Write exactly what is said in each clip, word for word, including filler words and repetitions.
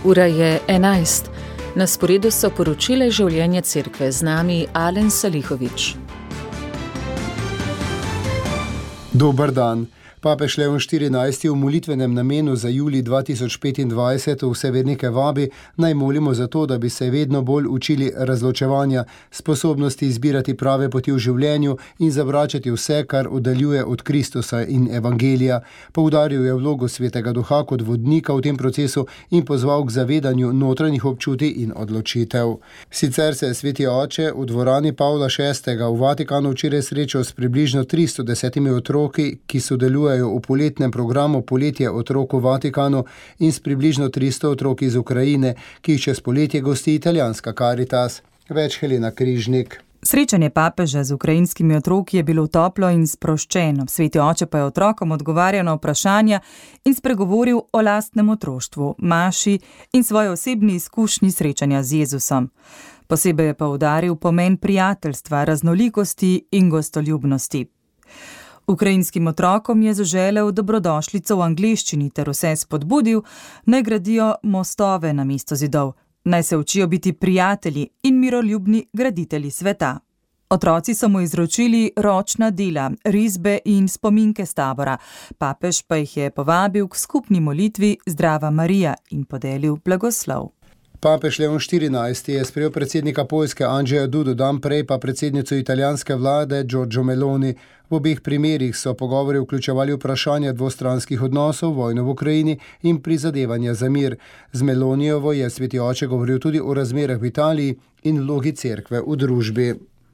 Ura je enajst. Na sporedu so poročile življenja cerkve, z nami Alen Salihovič. Dober dan. Papež Leon štirinajsti v molitvenem namenu za julij dva tisoč petindvajset vse vernike vabi, naj molimo za to, da bi se vedno bolj učili razločevanja, sposobnosti izbirati prave poti v življenju in zavračati vse, kar oddaljuje od Kristusa in evangelija. Poudaril je vlogo Svetega Duha kot vodnika v tem procesu in pozval k zavedanju notranjih občutij in odločitev. Sicer se je Sveti oče v dvorani Pavla šestega v Vatikanu včeraj srečal s približno tristo desetimi otroki, ki sodelujejo v poletnem programu Poletje otrok v Vatikanu in s približno tristo otroki iz Ukrajine, ki jih čez poletje gosti italijanska Caritas. Več Helena Križnik. Srečanje papeža z ukrajinskimi otroki je bilo toplo in sproščeno. Sveti oče pa je otrokom odgovarjal na vprašanja in spregovoril o lastnem otroštvu, maši in svoji osebni izkušnji srečanja z Jezusom. Posebej je poudaril pomen prijateljstva, raznolikosti in gostoljubnosti. Ukrajinskim otrokom je zaželel dobrodošlico v angleščini ter vse spodbudil, naj gradijo mostove namesto zidov, naj se učijo biti prijatelji in miroljubni graditelji sveta. Otroci so mu izročili ročna dela, risbe in spominke s tabora, papež pa jih je povabil k skupni molitvi Zdrava Marija in podelil blagoslov. Papež Leon štirinajsti je sprejel predsednika Poljske Andrzeja Dudu, dan prej pa predsednico italijanske vlade Giorgio Meloni. V obeh primerih so pogovori vključevali vprašanja dvostranskih odnosov, vojno v Ukrajini in prizadevanja za mir. Z Melonijevo je Sveti oče govoril tudi o razmerah v Italiji in vlogi cerkve v družbi.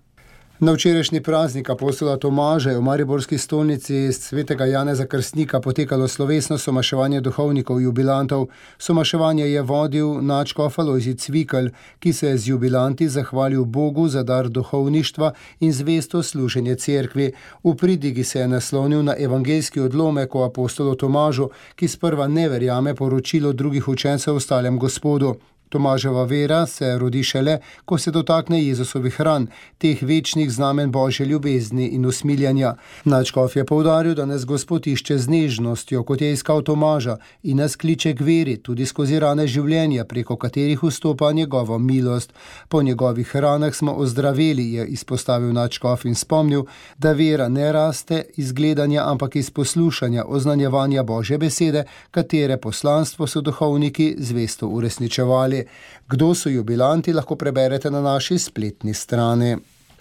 Na včerajšnji praznik apostola Tomaža je v mariborski stolnici svetega Janeza Krstnika potekalo slovesno somaševanje duhovnikov jubilantov. Somaševanje je vodil nadškof Alojzij Cvikl, ki se je z jubilanti zahvalil Bogu za dar duhovništva in zvesto služenje cerkvi. V pridigi se je naslonil na evangeljski odlomek o apostolu Tomažu, ki sprva ne verjame poročilo drugih učencev o stalem Gospodu. Tomaževa vera se rodi šele, ko se dotakne Jezusovih ran, teh večnih znamen Božje ljubezni in usmiljanja. Nadškof je poudaril, da nas Gospod išče z nežnostjo, kot je iskal Tomaža, in nas kliče k veri, tudi skozi rane življenja, preko katerih vstopa njegova milost. Po njegovih ranah smo ozdraveli, je izpostavil nadškof in spomnil, da vera ne raste iz gledanja, ampak iz poslušanja, oznanjevanja Božje besede, katere poslanstvo so duhovniki zvesto uresničevali. Kdo so jubilanti, lahko preberete na naši spletni strani.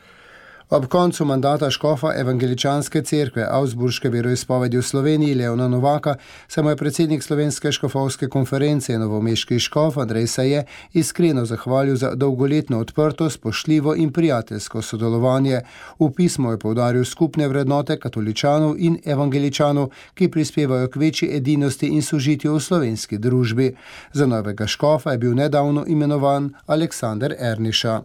Ob koncu mandata škofa evangeličanske cerkve Augsburške veroizpovedi v Sloveniji Leona Novaka se mu je predsednik Slovenske škofovske konference novomeški škof Andrej Saje iskreno zahvalil za dolgoletno odprto, spoštljivo in prijateljsko sodelovanje. V pismu je poudaril skupne vrednote katoličanov in evangeličanov, ki prispevajo k večji edinosti in sožitju v slovenski družbi. Za novega škofa je bil nedavno imenovan Aleksander Erniša.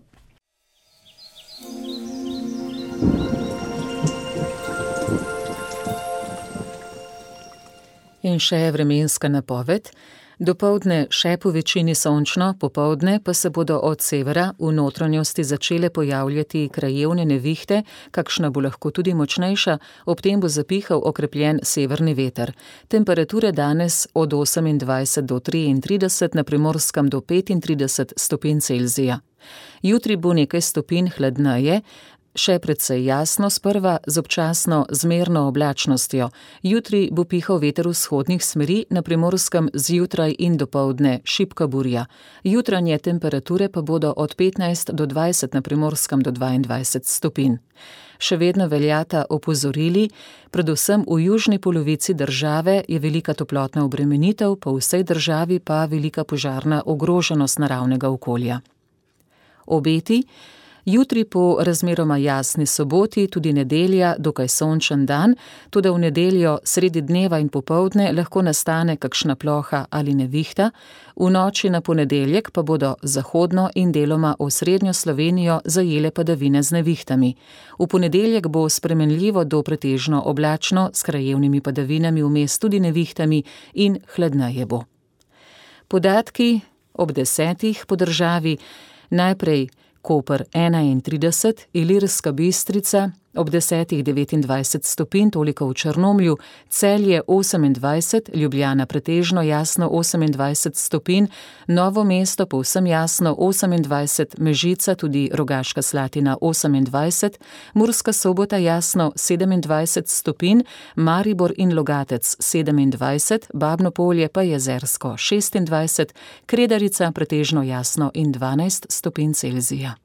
In še vremenska napoved. Dopoldne še po večini sončno, popoldne pa se bodo od severa v notranjosti začele pojavljati krajevne nevihte, kakšna bo lahko tudi močnejša, ob tem bo zapihal okrepljen severni veter. Temperature danes od osemindvajset do triintrideset, na Primorskem do petintrideset stopinj Celzija. Jutri bo nekaj stopinj hladneje, še precej jasno sprva z občasno zmerno oblačnostjo. Jutri bo pihal veter vzhodnih smeri, na Primorskem zjutraj in dopoldne šibka burja. Jutranje temperature pa bodo od petnajst do dvajset, na Primorskem do dvaindvajset stopinj. Še vedno veljata opozorili, predvsem v južni polovici države je velika toplotna obremenitev, po vsej državi pa velika požarna ogroženost naravnega okolja. Obeti. Jutri po razmeroma jasni soboti, tudi nedelja, dokaj sončen dan, toda v nedeljo sredi dneva in popoldne lahko nastane kakšna ploha ali nevihta, v noči na ponedeljek pa bodo zahodno in deloma osrednjo Slovenijo zajele padavine z nevihtami. V ponedeljek bo spremenljivo do pretežno oblačno s krajevnimi padavinami, vmes tudi nevihtami in hladneje bo. Podatki ob desetih po državi, najprej Koper enaintrideset, Ilirska Bistrica Ob desetih devetindvajset stopinj, toliko v Črnomlju, Celje osemindvajset, Ljubljana pretežno jasno osemindvajset stopinj, Novo mesto povsem jasno osemindvajset, Mežica tudi Rogaška Slatina osemindvajset, Murska Sobota jasno sedemindvajset stopinj, Maribor in Logatec sedemindvajset, Babno Polje pa Jezersko šestindvajset, Kredarica pretežno jasno in dvanajst stopinj Celzija.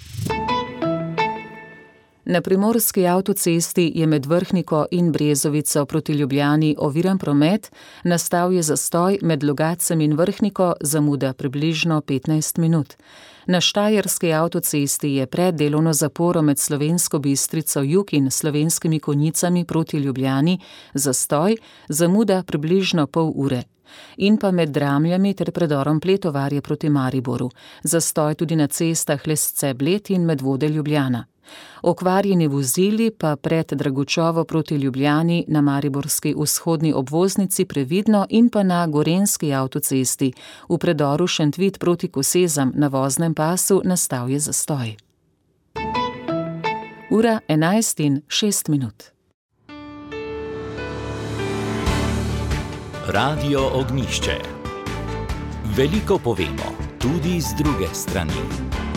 Na primorski avtocesti je med Vrhniko in Brezovico proti Ljubljani oviran promet, nastal je zastoj med Logatcem in Vrhniko, zamuda približno petnajst minut. Na Štajerski avtocesti je pred delovno zaporo med Slovensko Bistrico jug in Slovenskimi Konjicami proti Ljubljani zastoj, zamuda približno pol ure. In pa med Dramljami ter predorom Pletovarje proti Mariboru, zastoj tudi na cestah Lesce-Bled in Medvode Ljubljana. Okvarjeni vozili pa pred Dragučovo proti Ljubljani na mariborski vzhodni obvoznici previdno in pa na Gorenjski avtocesti v predoru Šentvid proti Kosezam na voznem pasu nastal je zastoj. Ura enajst in šest minut. Radio Ognjišče. Veliko povemo, tudi z druge strani.